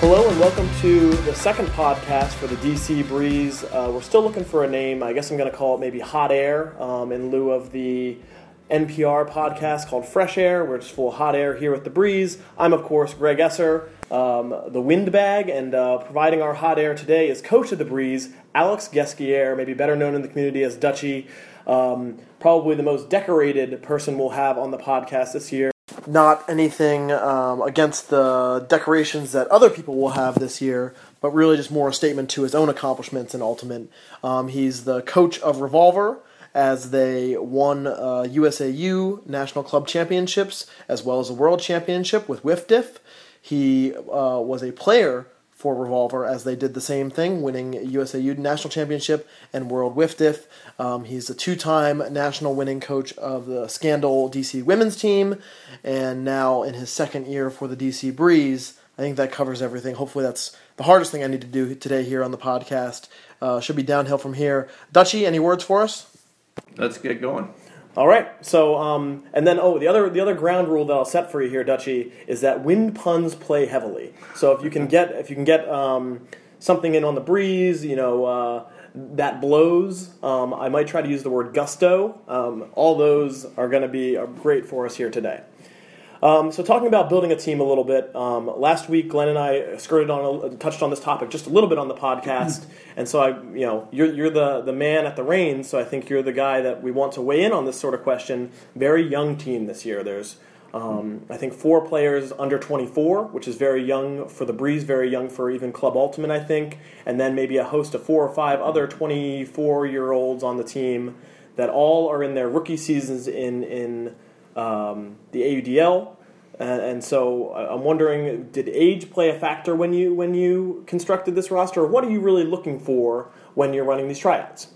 Hello and welcome to the second podcast for the DC Breeze. We're still looking for a name. I guess I'm going to call it maybe Hot Air in lieu of the NPR podcast called Fresh Air. We're just full of hot air here with the Breeze. I'm, of course, Greg Esser, the windbag, and providing our hot air today is coach of the Breeze, Alex Gesquier, maybe better known in the community as Dutchie. Probably the most decorated person we'll have on the podcast this year. Not anything against the decorations that other people will have this year, but really just more a statement to his own accomplishments in Ultimate. He's the coach of Revolver as they won USAU National Club Championships as well as a World Championship with WIFDIF. He was a player for Revolver as they did the same thing, winning USAU National Championship and World WIFDIF. He's a two-time national winning coach of the Scandal DC women's team, and now in his second year for the DC Breeze. I think that covers everything. Hopefully that's the hardest thing I need to do today here on the podcast. Should be downhill from here. Dutchie, any words for us? Let's get going. All right. So, and then the other ground rule that I'll set for you here, Dutchie, is that wind puns play heavily. So if you can get something in on the breeze, that blows. I might try to use the word gusto. All those are going to be great for us here today. So talking about building a team a little bit, last week Glenn and I touched on this topic just a little bit on the podcast, and so you're the man at the reins, so I think you're the guy that we want to weigh in on this sort of question. Very young team this year. There's I think 4 players under 24, which is very young for the Breeze, very young for even Club Ultimate, I think, and then maybe a host of 4 or 5 other 24-year-olds on the team that all are in their rookie seasons in the AUDL, and so I'm wondering, did age play a factor when you constructed this roster, or what are you really looking for when you're running these tryouts?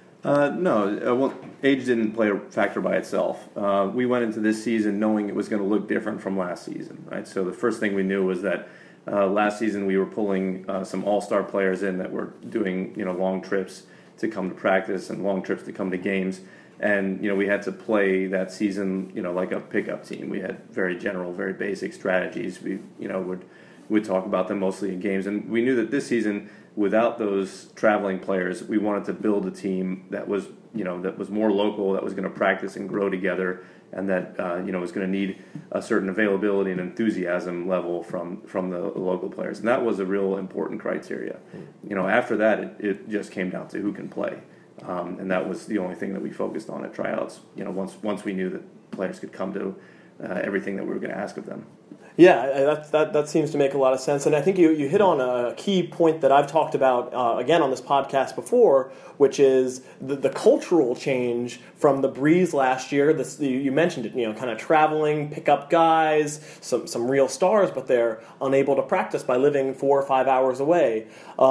No, age didn't play a factor by itself. We went into this season knowing it was going to look different from last season, right? So the first thing we knew was that last season we were pulling some all-star players in that were doing long trips to come to practice and long trips to come to games. And, we had to play that season, like a pickup team. We had very general, very basic strategies. We, would talk about them mostly in games. And we knew that this season, without those traveling players, we wanted to build a team that was, that was more local, that was going to practice and grow together, and that, was going to need a certain availability and enthusiasm level from the local players. And that was a real important criteria. After that, it just came down to who can play. And that was the only thing that we focused on at tryouts. Once we knew that players could come to everything that we were going to ask of them. Yeah, that seems to make a lot of sense, and I think you hit on a key point that I've talked about again on this podcast before, which is the cultural change from the Breeze last year. You mentioned it, kind of traveling, pickup guys, some real stars, but they're unable to practice by living 4 or 5 hours away.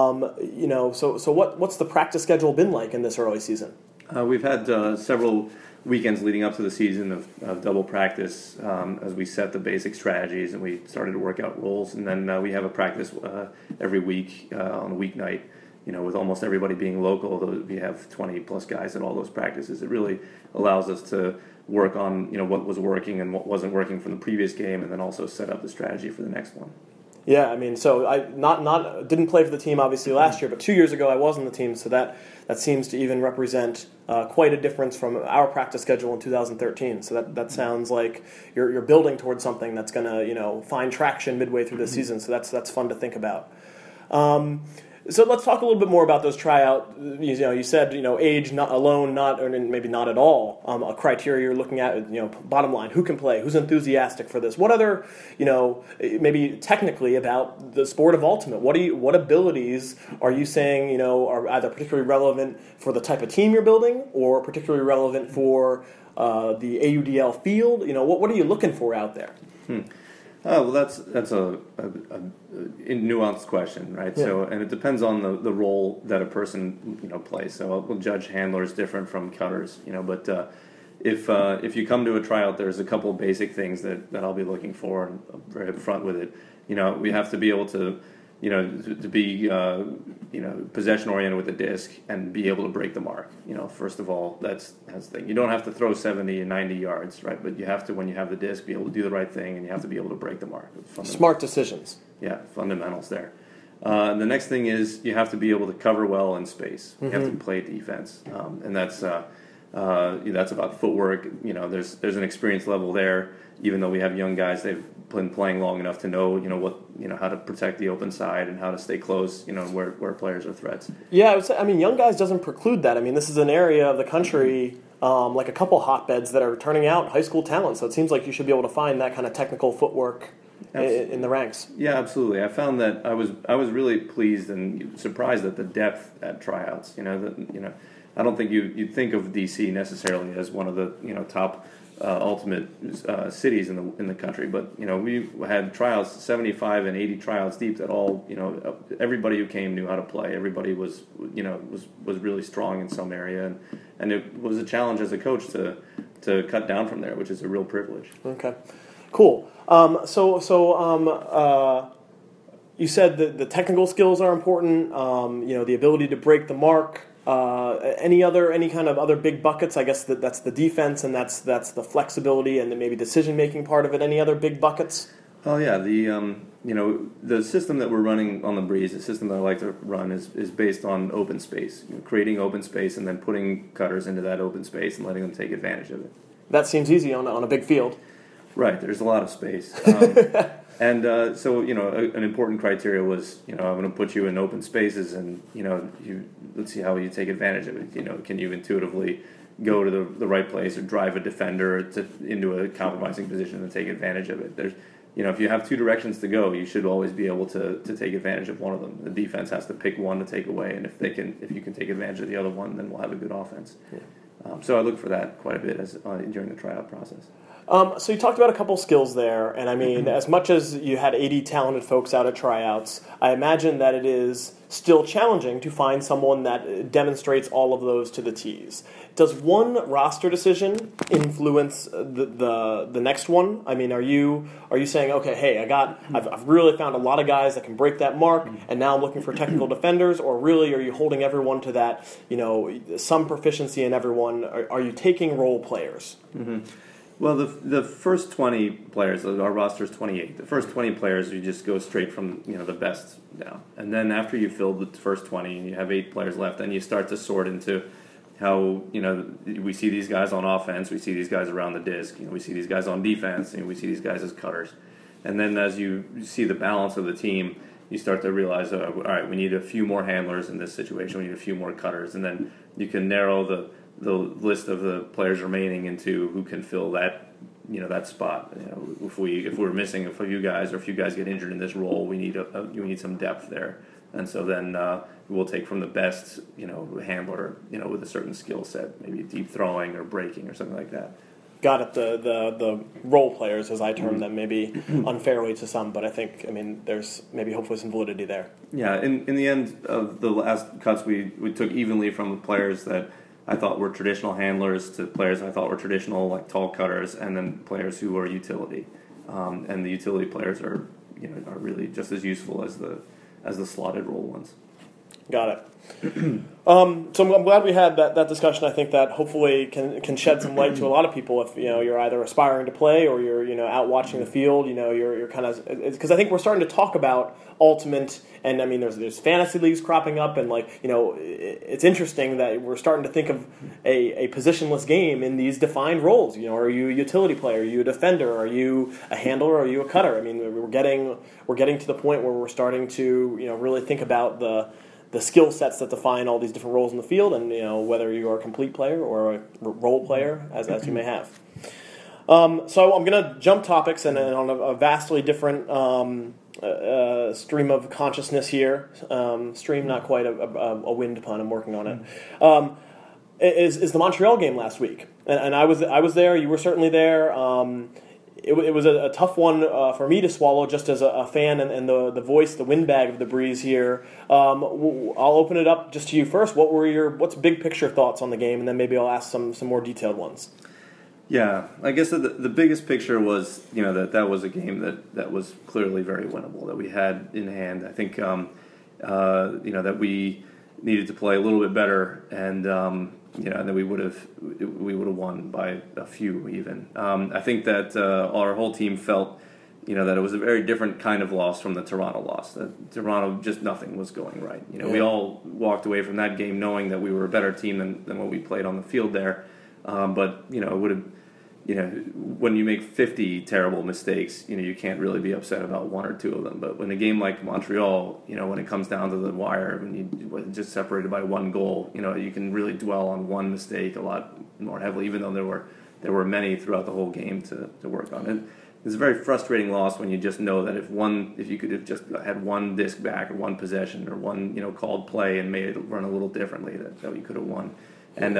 So what's the practice schedule been like in this early season? We've had several weekends leading up to the season of double practice as we set the basic strategies and we started to work out roles, and then we have a practice every week on a weeknight, with almost everybody being local. We have 20 plus guys at all those practices. It really allows us to work on what was working and what wasn't working from the previous game, and then also set up the strategy for the next one. Yeah, I mean, so I didn't play for the team obviously last year, but 2 years ago I was on the team, so that seems to even represent quite a difference from our practice schedule in 2013. So that sounds like you're building towards something that's going to find traction midway through the season. So that's fun to think about. So let's talk a little bit more about those tryout. You said age not alone, or maybe not at all a criteria you're looking at. Bottom line, who can play, who's enthusiastic for this. What other maybe technically about the sport of Ultimate? What abilities are you saying are either particularly relevant for the type of team you're building, or particularly relevant for the AUDL field? What are you looking for out there? Oh, well, that's a nuanced question, right? Yeah. So, and it depends on the role that a person plays. So, we'll judge handlers different from cutters, But if you come to a tryout, there's a couple of basic things that I'll be looking for, and I'm very upfront with it. We have to be able to to be possession oriented with the disc and be able to break the mark. First of all, that's the thing. You don't have to throw 70 and 90 yards, right? But you have to, when you have the disc, be able to do the right thing, and you have to be able to break the mark. Smart decisions. Yeah, fundamentals there. The next thing is you have to be able to cover well in space. You have to play defense, and that's about footwork. There's an experience level there. Even though we have young guys, they've been playing long enough to know how to protect the open side and how to stay close. Where players are threats. Yeah, young guys doesn't preclude that. This is an area of the country, like a couple hotbeds that are turning out high school talent. So it seems like you should be able to find that kind of technical footwork in the ranks. Yeah, absolutely. I found that I was really pleased and surprised at the depth at tryouts. I don't think you'd think of DC necessarily as one of the top ultimate cities in the country, but we had tryouts 75 and 80 tryouts deep that all everybody who came knew how to play. Everybody was really strong in some area, and it was a challenge as a coach to cut down from there, which is a real privilege. Okay, cool. You said that the technical skills are important. The ability to break the mark. Any kind of other big buckets? I guess that's the defense, and that's the flexibility and maybe decision making part of it. Any other big buckets? Oh yeah, the system that we're running on the Breeze, the system that I like to run is based on open space, creating open space and then putting cutters into that open space and letting them take advantage of it. That seems easy on a big field. Right, there's a lot of space. And so, an important criteria was, I'm going to put you in open spaces and, let's see how you take advantage of it. Can you intuitively go to the right place or drive a defender into a compromising position and take advantage of it? There's, if you have two directions to go, you should always be able to take advantage of one of them. The defense has to pick one to take away, and if you can take advantage of the other one, then we'll have a good offense. Yeah. So I look for that quite a bit during the tryout process. So you talked about a couple skills there, and as much as you had 80 talented folks out at tryouts, I imagine that it is still challenging to find someone that demonstrates all of those to the T's. Does one roster decision influence the next one? Are you saying, okay, hey, I've really found a lot of guys that can break that mark, and now I'm looking for technical defenders, or really are you holding everyone to that, some proficiency in everyone? Are you taking role players? Mm-hmm. Well, the first 20 players, our roster is 28. The first 20 players, you just go straight from the best down, and then after you fill the first 20 and you have 8 players left, then you start to sort into how we see these guys on offense, we see these guys around the disc, we see these guys on defense, and we see these guys as cutters, and then as you see the balance of the team, you start to realize, all right, we need a few more handlers in this situation, we need a few more cutters, and then you can narrow the list of the players remaining into who can fill that spot. If we're missing a few guys, or if you guys get injured in this role, we need some depth there. And so then we'll take from the best handler with a certain skill set, maybe deep throwing or breaking or something like that. Got it. The role players, as I term them, maybe unfairly to some, but I think there's maybe hopefully some validity there. Yeah. In the end of the last cuts, we took evenly from the players that I thought were traditional handlers to players I thought were traditional, like tall cutters, and then players who are utility. And the utility players are really just as useful as the slotted role ones. Got it. So I'm glad we had that discussion. I think that hopefully can shed some light to a lot of people if you're either aspiring to play or you're out watching the field. You're kind of, because I think we're starting to talk about ultimate, and there's fantasy leagues cropping up, and it's interesting that we're starting to think of a positionless game in these defined roles. Are you a utility player? Are you a defender? Are you a handler? Are you a cutter? We're getting to the point where we're starting to really think about the skill sets that define all these different roles in the field, and whether you are a complete player or a role player, as you may have. So I'm going to jump topics and on a vastly different stream of consciousness here. Stream, not quite a wind pun. I'm working on it. Is the Montreal game last week, and I was there. You were certainly there. It was a tough one for me to swallow, just as a fan and the voice, the windbag of the Breeze here. I'll open it up just to you first. What's big picture thoughts on the game, and then maybe I'll ask some more detailed ones. Yeah, I guess the biggest picture was, that was a game that was clearly very winnable, that we had in hand. I think, that we needed to play a little bit better, and and then we would have won by a few even. I think that our whole team felt, that it was a very different kind of loss from the Toronto loss. That Toronto, just nothing was going right. We all walked away from that game knowing that we were a better team than what we played on the field there. But it would have, when you make 50 terrible mistakes, you can't really be upset about one or two of them. But when a game like Montreal, when it comes down to the wire, when you just separated by one goal, you can really dwell on one mistake a lot more heavily, even though there were many throughout the whole game to work on. And it's a very frustrating loss when you just know that if you could have just had one disc back or one possession or one called play and made it run a little differently, that you could have won. And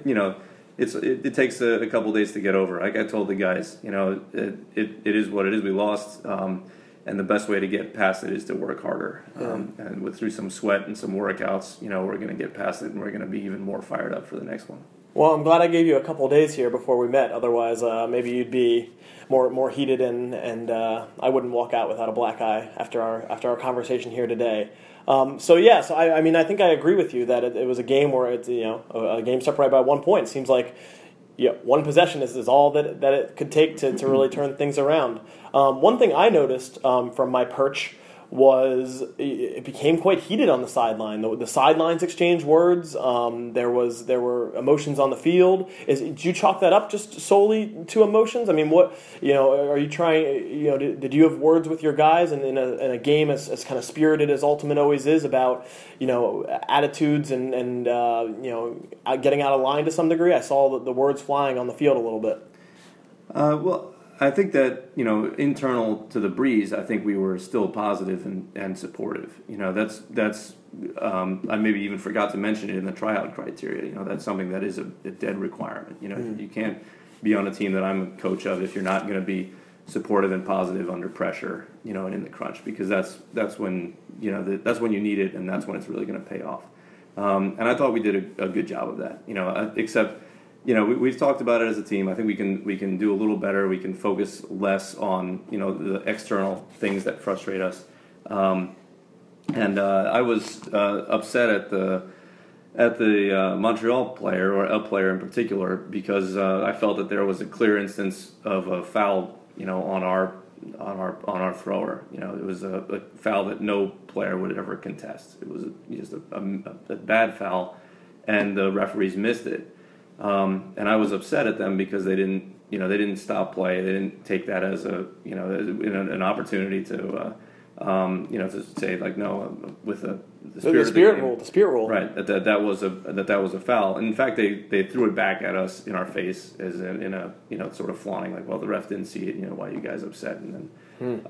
it takes a couple days to get over. Like I told the guys, it is what it is. We lost, and the best way to get past it is to work harder. And through some sweat and some workouts, we're going to get past it, and we're going to be even more fired up for the next one. Well, I'm glad I gave you a couple of days here before we met. Otherwise, maybe you'd be more heated, and I wouldn't walk out without a black eye after our conversation here today. So I think I agree with you that it was a game where it's a game separated by 1 point. It seems like one possession is all that it could take to really turn things around. One thing I noticed from my perch was it became quite heated on the sideline. The sidelines exchanged words. There were emotions on the field. Did you chalk that up just solely to emotions? I mean, what are you trying? Did you have words with your guys in a game as kind of spirited as Ultimate always is about attitudes and getting out of line to some degree? I saw the words flying on the field a little bit. Well, I think that, internal to the Breeze, I think we were still positive and supportive. That's I maybe even forgot to mention it in the tryout criteria. That's something that is a dead requirement. You can't be on a team that I'm a coach of if you're not going to be supportive and positive under pressure, and in the crunch, because that's when, that's when you need it, and that's when it's really going to pay off. And I thought we did a good job of that, except... we've talked about it as a team. I think we can do a little better. We can focus less on the external things that frustrate us. I was upset at the Montreal player, or a player in particular, because I felt that there was a clear instance of a foul on our thrower. It was a foul that no player would ever contest. It was just a bad foul, and the referees missed it. And I was upset at them because they didn't stop play. They didn't take that as an opportunity to say like no, with the spirit rule, right? That was a foul. And in fact, they threw it back at us in our face as in a sort of flaunting, like, well, the ref didn't see it. Why are you guys upset? And then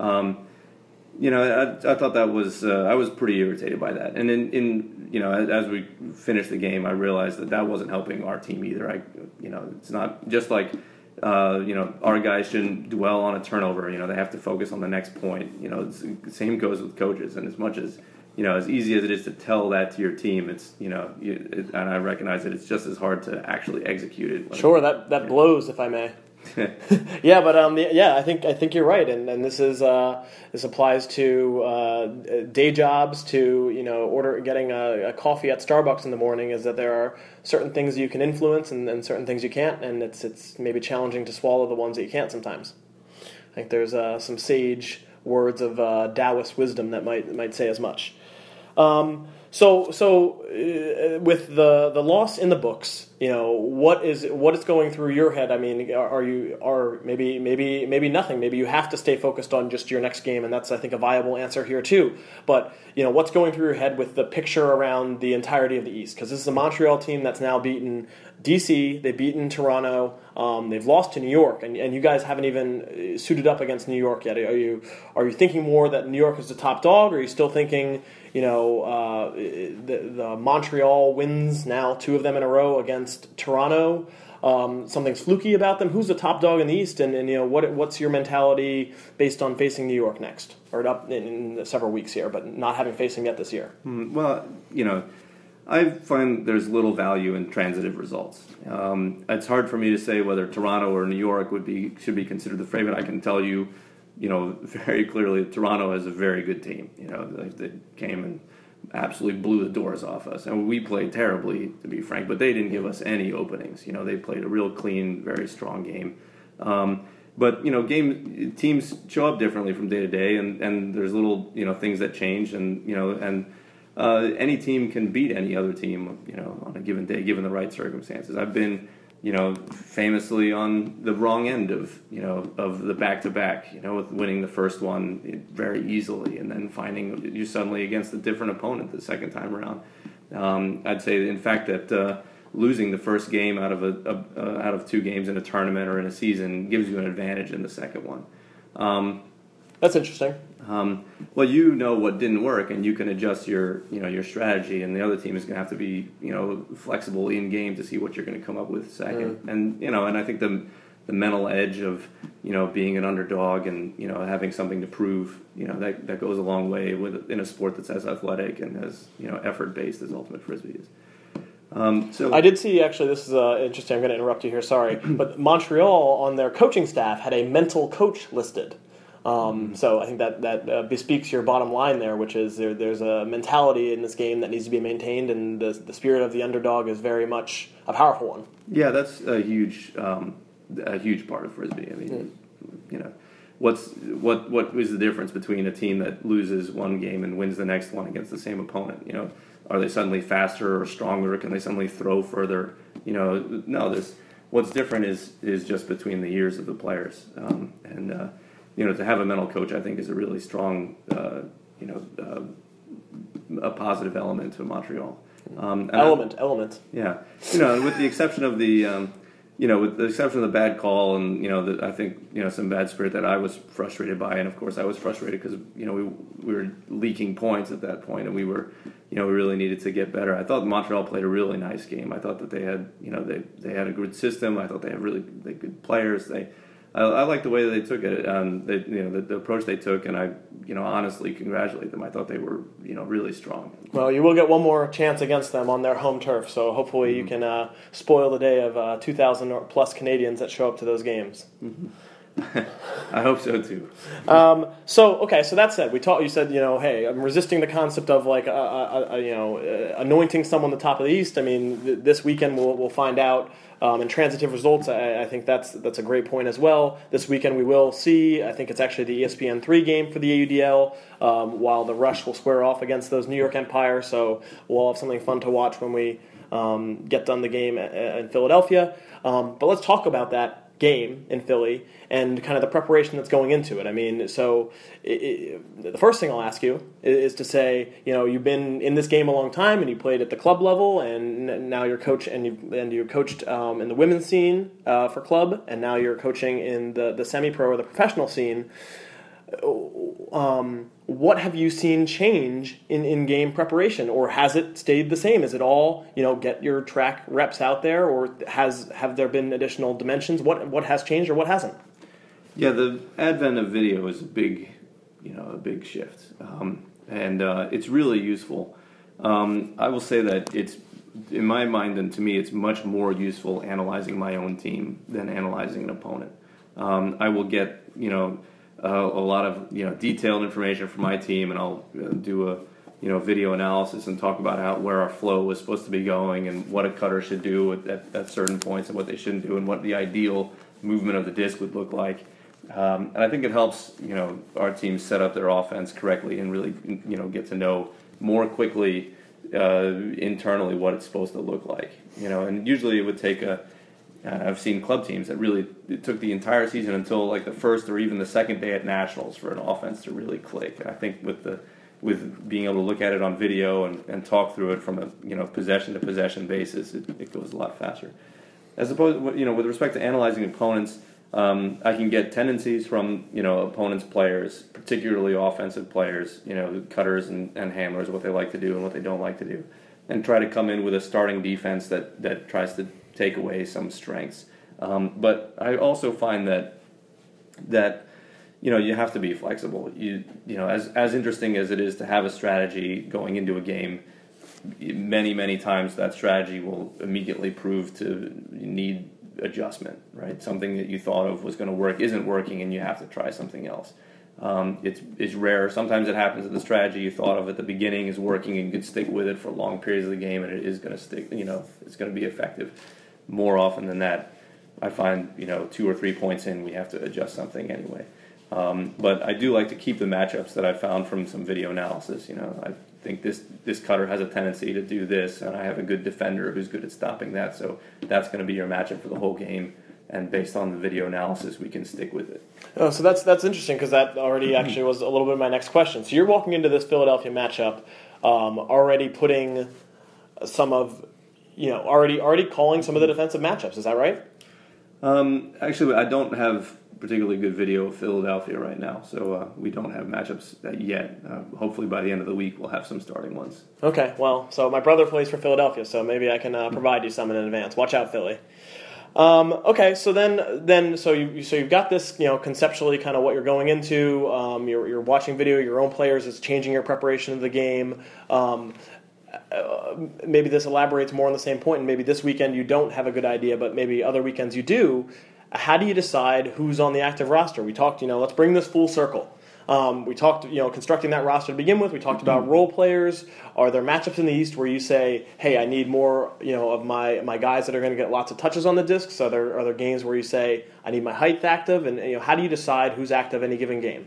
I thought that was I was pretty irritated by that. And as we finished the game, I realized that wasn't helping our team either. It's not just like our guys shouldn't dwell on a turnover. They have to focus on the next point. The same goes with coaches. And as much as as easy as it is to tell that to your team, it's and I recognize that it's just as hard to actually execute it. Sure, that blows, if I may. Yeah, but I think you're right, and this is this applies to day jobs, to getting a coffee at Starbucks in the morning. Is that there are certain things you can influence and certain things you can't, and it's maybe challenging to swallow the ones that you can't sometimes. I think there's some sage words of Taoist wisdom that might say as much. So with the loss in the books, what is going through your head? I mean, are maybe nothing. Maybe you have to stay focused on just your next game, and that's, I think, a viable answer here too. But what's going through your head with the picture around the entirety of the East? Because this is a Montreal team that's now beaten DC, they've beaten Toronto, they've lost to New York, and you guys haven't even suited up against New York yet. Are you thinking more that New York is the top dog, or are you still thinking the Montreal wins now, 2 of them in a row against Toronto? Something's fluky about them. Who's the top dog in the East, and what's your mentality based on facing New York next, or up in several weeks here, but not having faced them yet this year? Well, I find there's little value in transitive results. It's hard for me to say whether Toronto or New York should be considered the favorite. I can tell you, very clearly, Toronto is a very good team. They came and absolutely blew the doors off us, and we played terribly, to be frank. But they didn't give us any openings. They played a real clean, very strong game. But teams show up differently from day to day, and there's little things that change, and any team can beat any other team on a given day, given the right circumstances. I've been famously on the wrong end of the back-to-back, with winning the first one very easily, and then finding you suddenly against a different opponent the second time around. I'd say, in fact, that losing the first game out of two games in a tournament or in a season gives you an advantage in the second one. That's interesting. Well, what didn't work, and you can adjust your strategy, and the other team is going to have to be flexible in game to see what you're going to come up with second. And I think the mental edge of being an underdog and having something to prove that goes a long way in a sport that's as athletic and as effort based as Ultimate Frisbee is. So I did see, actually, this is interesting. I'm going to interrupt you here. Sorry, but Montreal on their coaching staff had a mental coach listed. So I think that bespeaks your bottom line there, which is there's a mentality in this game that needs to be maintained, and the spirit of the underdog is very much a powerful one. Yeah, that's a huge part of Frisbee. I mean, what is the difference between a team that loses one game and wins the next one against the same opponent? Are they suddenly faster or stronger? Can they suddenly throw further? No. What's different is just between the years of the players, and to have a mental coach, I think, is a really strong, a positive element to Montreal. Element. Yeah, with the exception of the bad call and I think some bad spirit that I was frustrated by, and of course I was frustrated because we were leaking points at that point, and we were we really needed to get better. I thought Montreal played a really nice game. I thought that they had they had a good system. I thought they had really good players. I like the way that they took it, the approach they took, and I, honestly congratulate them. I thought they were, really strong. Well, you will get one more chance against them on their home turf, so hopefully you can spoil the day of 2,000 plus Canadians that show up to those games. Mm-hmm. I hope so too. So that said, you said, hey, I'm resisting the concept of anointing someone the top of the East. I mean, this weekend we'll find out. And transitive results, I think that's a great point as well. This weekend we will see, I think it's actually the ESPN3 game for the AUDL, while the Rush will square off against those New York Empire, so we'll have something fun to watch when we get done the game in Philadelphia. But let's talk about that game in Philly and kind of the preparation that's going into it. I mean, so the first thing I'll ask you is to say, you've been in this game a long time and you played at the club level, and now you're coach and you coached in the women's scene for club, and now you're coaching in the semi-pro or the professional scene. What have you seen change in game preparation, or has it stayed the same? Is it all get your track reps out there, or have there been additional dimensions? What has changed or what hasn't? Yeah, the advent of video is a big shift, and it's really useful. I will say that it's, in my mind and to me, it's much more useful analyzing my own team than analyzing an opponent. I will get a lot of detailed information from my team, and I'll do a video analysis and talk about where our flow was supposed to be going and what a cutter should do at certain points and what they shouldn't do and what the ideal movement of the disc would look like. And I think it helps our team set up their offense correctly and really get to know more quickly internally what it's supposed to look like. And usually it would take I've seen club teams that really, it took the entire season until like the first or even the second day at nationals for an offense to really click. I think with being able to look at it on video and talk through it from a possession to possession basis, it goes a lot faster. As opposed, with respect to analyzing opponents, I can get tendencies from opponents' players, particularly offensive players, cutters and handlers, what they like to do and what they don't like to do, and try to come in with a starting defense that tries to take away some strengths. But I also find that you have to be flexible. As interesting as it is to have a strategy going into a game, many times that strategy will immediately prove to need adjustment, right? Something that you thought of was going to work isn't working, and you have to try something else. It's rare. Sometimes it happens that the strategy you thought of at the beginning is working and you can stick with it for long periods of the game, and it is going to stick. It's going to be effective. More often than that, I find 2 or 3 points in, we have to adjust something anyway. But I do like to keep the matchups that I found from some video analysis. I think this cutter has a tendency to do this, and I have a good defender who's good at stopping that. So that's going to be your matchup for the whole game. And based on the video analysis, we can stick with it. Oh, so that's interesting, because that already actually was a little bit of my next question. So you're walking into this Philadelphia matchup already putting some of, already calling some of the defensive matchups. Is that right? Actually, I don't have particularly good video of Philadelphia right now, so we don't have matchups yet. Hopefully by the end of the week we'll have some starting ones. Okay, well, so my brother plays for Philadelphia, so maybe I can provide you some in advance. Watch out, Philly. Okay, so then you've got this, conceptually kind of what you're going into. You're watching video, your own players. It's changing your preparation of the game. Maybe this elaborates more on the same point, and maybe this weekend you don't have a good idea, but maybe other weekends you do. How do you decide who's on the active roster? We talked, let's bring this full circle. We talked, constructing that roster to begin with. We talked about role players. Are there matchups in the East where you say, hey, I need more, of my guys that are going to get lots of touches on the discs? Are there games where you say, I need my height active? And how do you decide who's active any given game?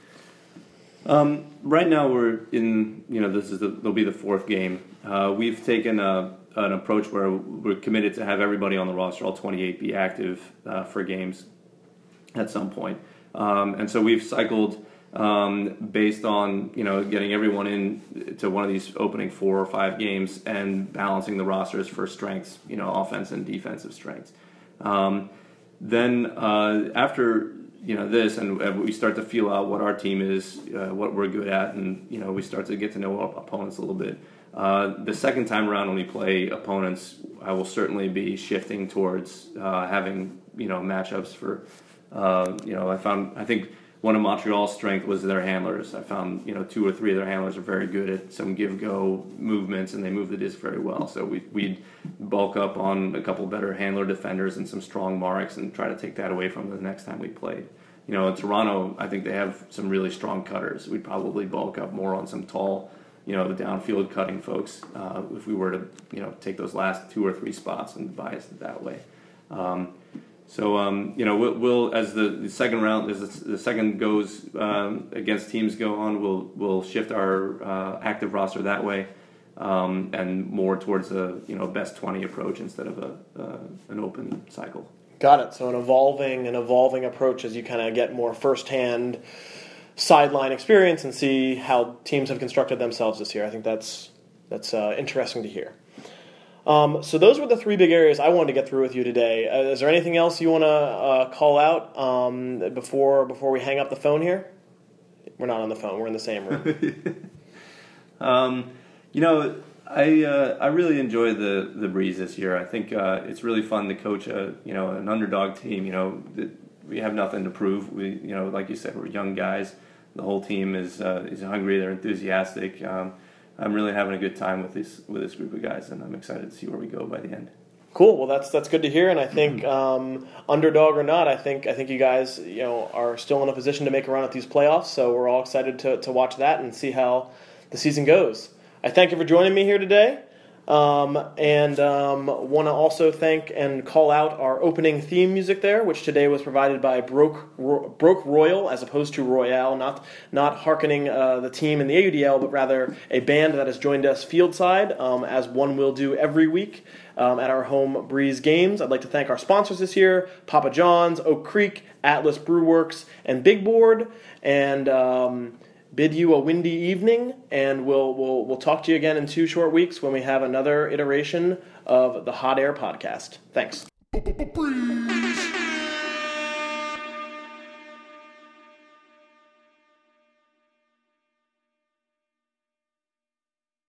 Right now we're in, there'll be the fourth game. We've taken an approach where we're committed to have everybody on the roster, all 28, be active for games at some point. And so we've cycled based on getting everyone in to one of these opening 4 or 5 games and balancing the rosters for strengths, offense and defensive strengths. Then after this, and we start to feel out what our team is, what we're good at, and we start to get to know our opponents a little bit. The second time around when we play opponents, I will certainly be shifting towards having matchups for I think one of Montreal's strength was their handlers. I found 2 or 3 of their handlers are very good at some give-go movements, and they move the disc very well. So we'd bulk up on a couple better handler defenders and some strong marks and try to take that away from them the next time we played. In Toronto, I think they have some really strong cutters. We'd probably bulk up more on some tall, the downfield cutting folks if we were to take those last 2 or 3 spots and bias it that way. We'll as the second round, as the second goes against teams go on, we'll shift our active roster that way, and more towards a best 20 approach instead of an open cycle. Got it. So an evolving approach as you kind of get more firsthand sideline experience and see how teams have constructed themselves this year. I think that's interesting to hear. So those were the 3 big areas I wanted to get through with you today. Is there anything else you want to call out before we hang up the phone here? We're not on the phone. We're in the same room. I really enjoy the Breeze this year. I think it's really fun to coach an underdog team. We have nothing to prove. We like you said, we're young guys. The whole team is hungry. They're enthusiastic. I'm really having a good time with this group of guys, and I'm excited to see where we go by the end. Cool. Well, that's good to hear, and I think underdog or not, I think you guys are still in a position to make a run at these playoffs. So we're all excited to watch that and see how the season goes. I thank you for joining me here today, and want to also thank and call out our opening theme music there, which today was provided by Broke Royal as opposed to Royale, not hearkening the team in the AUDL, but rather a band that has joined us fieldside, as one will do every week at our home Breeze games. I'd like to thank our sponsors this year, Papa John's, Oak Creek, Atlas Brewworks, and Big Board, and bid you a windy evening, and we'll talk to you again in 2 short weeks when we have another iteration of the Hot Air Podcast. Thanks.